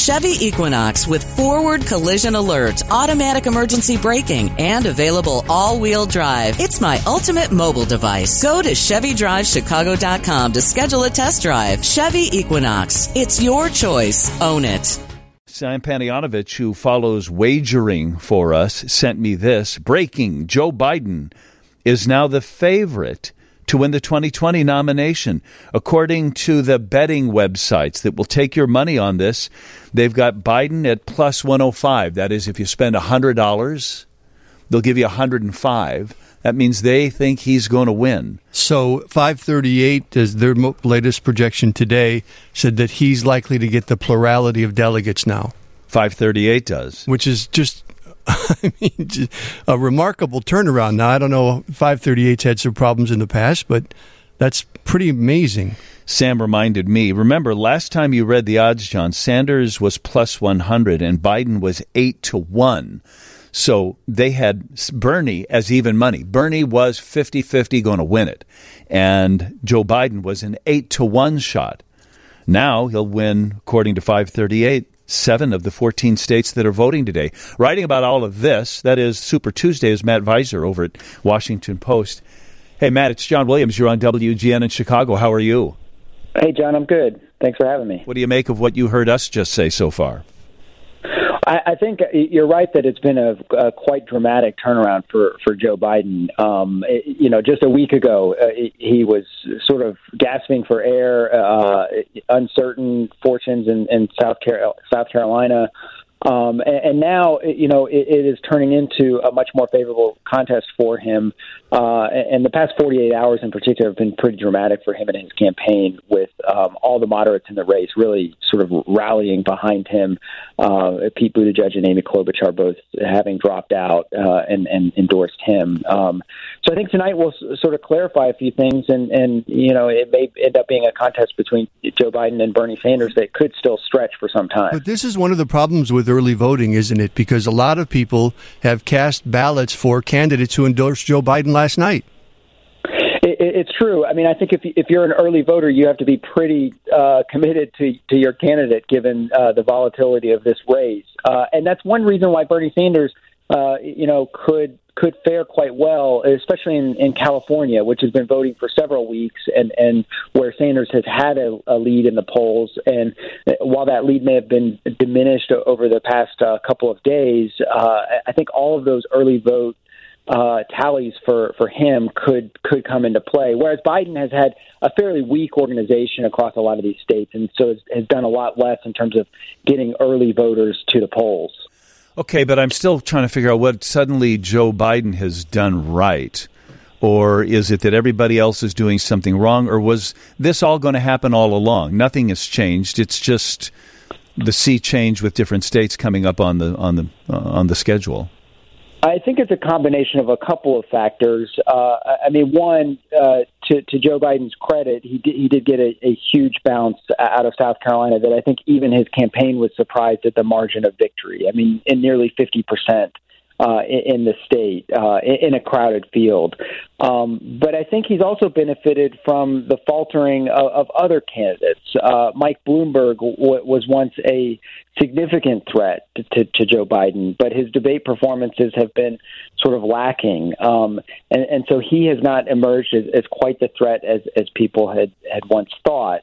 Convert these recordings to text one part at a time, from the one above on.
Chevy Equinox with forward collision alert, automatic emergency braking, and available all-wheel drive. It's my ultimate mobile device. Go to ChevyDriveChicago.com to schedule a test drive. Chevy Equinox. It's your choice. Own it. Sam Panayotovich, who follows wagering for us, sent me this. Breaking: Joe Biden is now the favorite to win the 2020 nomination. According to the betting websites that will take your money on this, they've got Biden at plus 105. That is, if you spend $100, they'll give you 105. That means they think he's going to win. So 538, as their latest projection today, said that he's likely to get the plurality of delegates now. 538 does. Which is just, a remarkable turnaround. Now, I don't know, 538's had some problems in the past, but that's pretty amazing. Sam reminded me, remember, last time you read the odds, John, Sanders was plus 100 and Biden was 8-1. So they had Bernie as even money. Bernie was 50-50 going to win it. And Joe Biden was an 8-1 shot. Now he'll win, according to 538, 7 of the 14 states that are voting today. Writing about all of this, that is Super Tuesday, is Matt Visor over at Washington Post. Hey, Matt, it's John Williams. You're on WGN in Chicago. How are you? Hey, John, I'm good. Thanks for having me. What do you make of what you heard us just say so far? I think you're right that it's been a quite dramatic turnaround for Joe Biden. Just a week ago, he was sort of gasping for air, uncertain fortunes in South Carolina. And now, it is turning into a much more favorable contest for him. And the past 48 hours in particular have been pretty dramatic for him and his campaign, with all the moderates in the race really sort of rallying behind him. Pete Buttigieg and Amy Klobuchar both having dropped out and endorsed him. So I think tonight we'll sort of clarify a few things, and it may end up being a contest between Joe Biden and Bernie Sanders that could still stretch for some time. But this is one of the problems with early voting, isn't it? Because a lot of people have cast ballots for candidates who endorsed Joe Biden last night. It's true. I mean, I think if you're an early voter, you have to be pretty committed to your candidate, given the volatility of this race. And that's one reason why Bernie Sanders, could fare quite well, especially in California, which has been voting for several weeks, and where Sanders has had a lead in the polls. And while that lead may have been diminished over the past couple of days, I think all of those early vote tallies for him could come into play, whereas Biden has had a fairly weak organization across a lot of these states, and so has done a lot less in terms of getting early voters to the polls. Okay, but I'm still trying to figure out what suddenly Joe Biden has done right. Or is it that everybody else is doing something wrong? Or was this all going to happen all along? Nothing has changed. It's just the sea change with different states coming up on the schedule. I think it's a combination of a couple of factors. One, to Joe Biden's credit, he did get a huge bounce out of South Carolina that I think even his campaign was surprised at the margin of victory. I mean, in nearly 50% in the state, in a crowded field. But I think he's also benefited from the faltering of other candidates. Mike Bloomberg was once a significant threat to Joe Biden, but his debate performances have been sort of lacking. And so he has not emerged as quite the threat as people had once thought.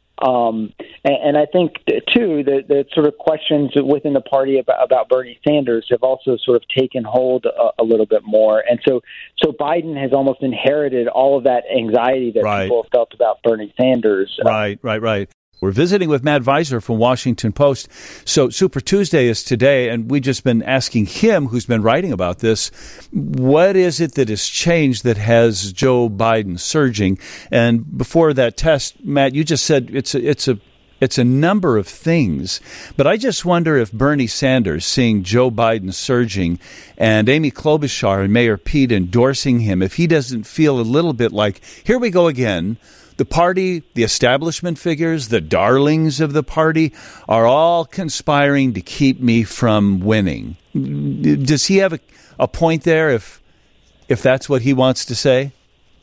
And I think, too, the sort of questions within the party about Bernie Sanders have also sort of taken hold a little bit more. And so Biden has almost inherited all of that anxiety that people have felt about Bernie Sanders. Right. We're visiting with Matt Visor from Washington Post. So Super Tuesday is today, and we've just been asking him, who's been writing about this, what is it that has changed that has Joe Biden surging? And before that test, Matt, you just said it's a number of things. But I just wonder if Bernie Sanders, seeing Joe Biden surging and Amy Klobuchar and Mayor Pete endorsing him, if he doesn't feel a little bit like, here we go again. The party, the establishment figures, the darlings of the party are all conspiring to keep me from winning. Does he have a point there if that's what he wants to say?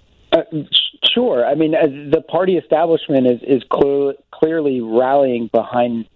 Sure. I mean, the party establishment is clearly rallying behind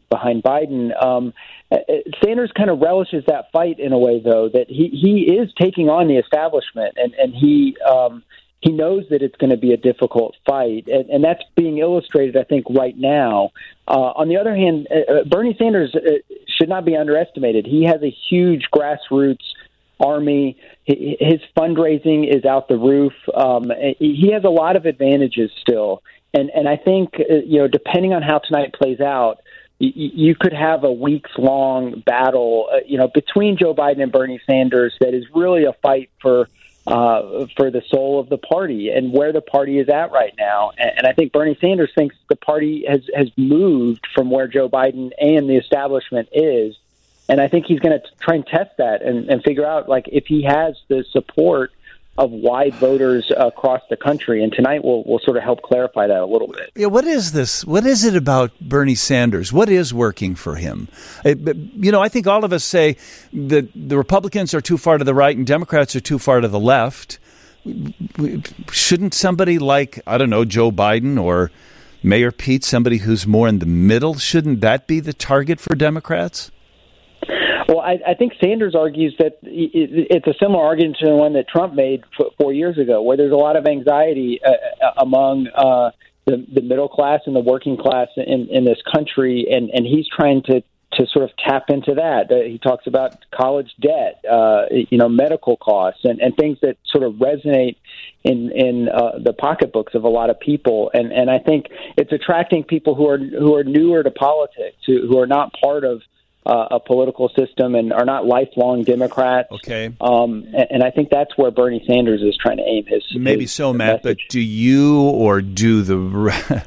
behind Biden. Sanders kind of relishes that fight in a way, though, that he is taking on the establishment, and he knows that it's going to be a difficult fight, and that's being illustrated, I think, right now. On the other hand, Bernie Sanders should not be underestimated. He has a huge grassroots army. His fundraising is out the roof. He has a lot of advantages still, and I think depending on how tonight plays out, you could have a weeks-long battle, between Joe Biden and Bernie Sanders that is really a fight for the soul of the party and where the party is at right now. And I think Bernie Sanders thinks the party has moved from where Joe Biden and the establishment is. And I think he's going to try and test that and figure out, like, if he has the support of wide voters across the country. And tonight will sort of help clarify that a little bit. Yeah, what is this? What is it about Bernie Sanders? What is working for him? I think all of us say that the Republicans are too far to the right and Democrats are too far to the left. Shouldn't somebody like, I don't know, Joe Biden or Mayor Pete, somebody who's more in the middle, shouldn't that be the target for Democrats? Well, I think Sanders argues that it's a similar argument to the one that Trump made 4 years ago, where there's a lot of anxiety among the middle class and the working class in this country, and he's trying to sort of tap into that. He talks about college debt, medical costs, and things that sort of resonate in the pocketbooks of a lot of people. And I think it's attracting people who are newer to politics, who are not part of a political system and are not lifelong Democrats. Okay. And I think that's where Bernie Sanders is trying to aim his Maybe his so, Matt, message. but do you or do the...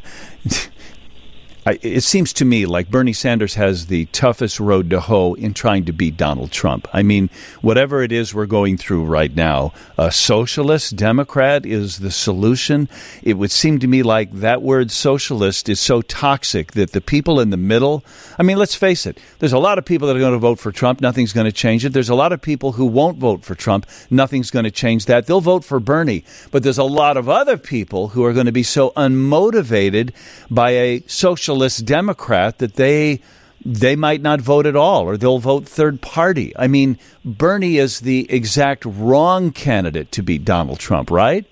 It seems to me like Bernie Sanders has the toughest road to hoe in trying to beat Donald Trump. I mean, whatever it is we're going through right now, a socialist Democrat is the solution. It would seem to me like that word socialist is so toxic that the people in the middle, I mean, let's face it, there's a lot of people that are going to vote for Trump. Nothing's going to change it. There's a lot of people who won't vote for Trump. Nothing's going to change that. They'll vote for Bernie. But there's a lot of other people who are going to be so unmotivated by a socialist Democrat that they might not vote at all, or they'll vote third party. I mean, Bernie is the exact wrong candidate to beat Donald Trump, right?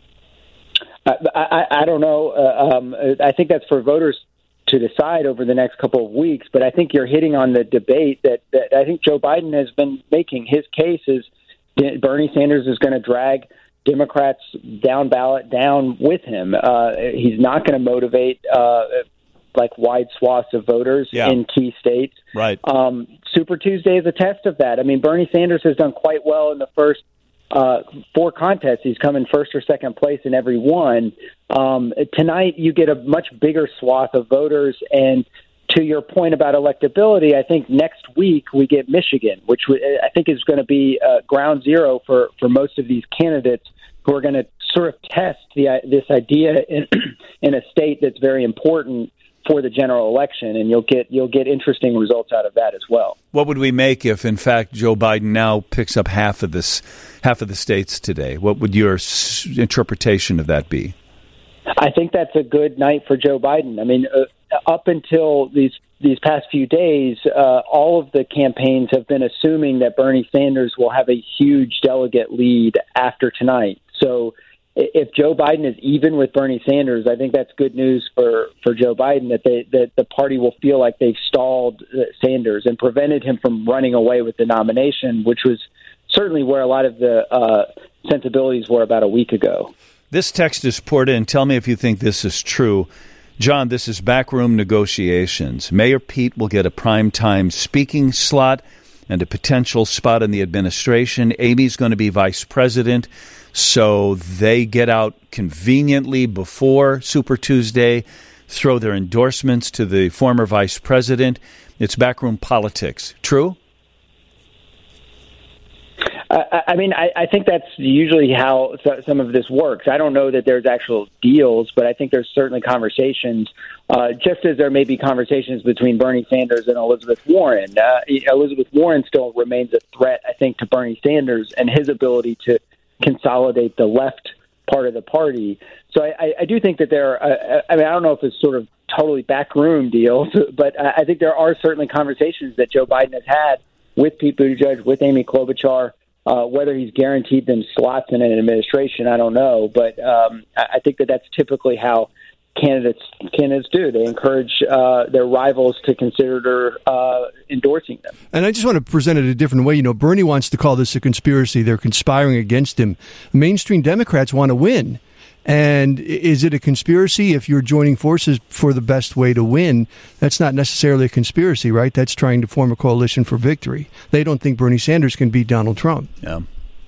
I don't know. I think that's for voters to decide over the next couple of weeks. But I think you're hitting on the debate that I think Joe Biden has been making. His case is Bernie Sanders is going to drag Democrats down ballot down with him. He's not going to motivate like wide swaths of voters in key states. Right. Super Tuesday is a test of that. I mean, Bernie Sanders has done quite well in the first 4 contests. He's come in first or second place in every one. Tonight, you get a much bigger swath of voters. And to your point about electability, I think next week we get Michigan, which I think is going to be ground zero for most of these candidates who are going to sort of test this idea in a state that's very important for the general election, and you'll get interesting results out of that as well. What would we make if, in fact, Joe Biden now picks up half of the states today? What would your interpretation of that be? I think that's a good night for Joe Biden. I mean, up until these past few days, all of the campaigns have been assuming that Bernie Sanders will have a huge delegate lead after tonight. So if Joe Biden is even with Bernie Sanders, I think that's good news for Joe Biden, that the party will feel like they've stalled Sanders and prevented him from running away with the nomination, which was certainly where a lot of the sensibilities were about a week ago. This text is poured in. Tell me if you think this is true. John, this is backroom negotiations. Mayor Pete will get a primetime speaking slot and a potential spot in the administration. Amy's going to be vice president. So they get out conveniently before Super Tuesday, throw their endorsements to the former vice president. It's backroom politics. True? I mean, I think that's usually how some of this works. I don't know that there's actual deals, but I think there's certainly conversations, just as there may be conversations between Bernie Sanders and Elizabeth Warren. Elizabeth Warren still remains a threat, I think, to Bernie Sanders and his ability to consolidate the left part of the party. So I do think that there are, I don't know if it's sort of totally backroom deals, but I think there are certainly conversations that Joe Biden has had with Pete Buttigieg, with Amy Klobuchar. Whether he's guaranteed them slots in an administration, I don't know. But I think that that's typically how candidates do. They encourage their rivals to consider endorsing them. And I just want to present it a different way. Bernie wants to call this a conspiracy. They're conspiring against him. Mainstream Democrats want to win. And is it a conspiracy if you're joining forces for the best way to win? That's not necessarily a conspiracy, right? That's trying to form a coalition for victory. They don't think Bernie Sanders can beat Donald Trump. Yeah.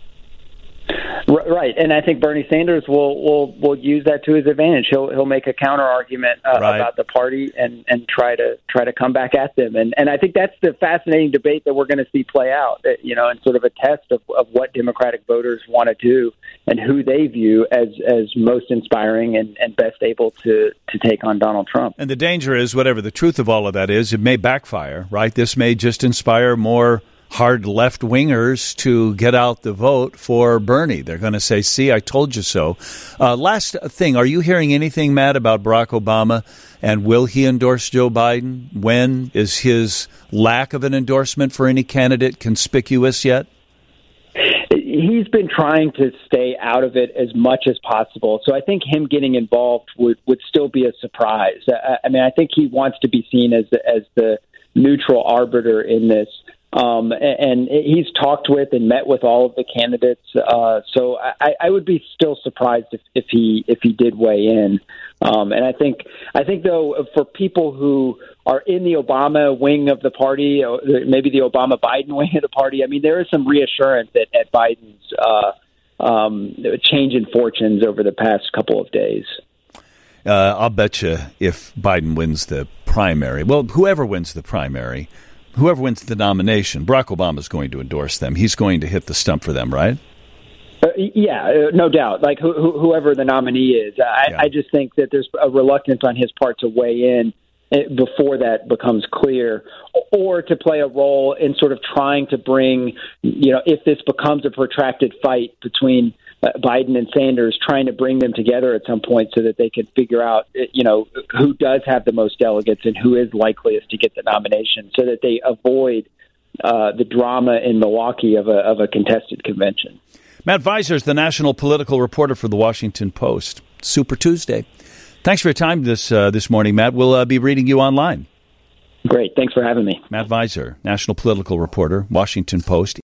Right, and I think Bernie Sanders will use that to his advantage. He'll make a counter argument about the party and try to come back at them. And I think that's the fascinating debate that we're going to see play out. And sort of a test of what Democratic voters want to do and who they view as most inspiring and best able to take on Donald Trump. And the danger is, whatever the truth of all of that is, it may backfire. Right? This may just inspire more hard left-wingers to get out the vote for Bernie. They're going to say, see, I told you so. Last thing, are you hearing anything, Matt, about Barack Obama, and will he endorse Joe Biden? When? Is his lack of an endorsement for any candidate conspicuous yet? He's been trying to stay out of it as much as possible. So I think him getting involved would still be a surprise. I think he wants to be seen as the neutral arbiter in this. And he's talked with and met with all of the candidates. So I would be still surprised if he did weigh in. And I think though, for people who are in the Obama wing of the party, or maybe the Obama-Biden wing of the party, there is some reassurance at Biden's change in fortunes over the past couple of days. I'll bet you if Biden wins the primary, well, whoever wins the primary, whoever wins the nomination, Barack Obama is going to endorse them. He's going to hit the stump for them, right? No doubt. Like whoever the nominee is, I just think that there's a reluctance on his part to weigh in before that becomes clear, or to play a role in sort of trying to bring, if this becomes a protracted fight between Biden and Sanders, trying to bring them together at some point so that they can figure out, who does have the most delegates and who is likeliest to get the nomination, so that they avoid the drama in Milwaukee of a contested convention. Matt Viser is the national political reporter for The Washington Post. Super Tuesday. Thanks for your time this morning, Matt. We'll be reading you online. Great. Thanks for having me. Matt Viser, national political reporter, Washington Post.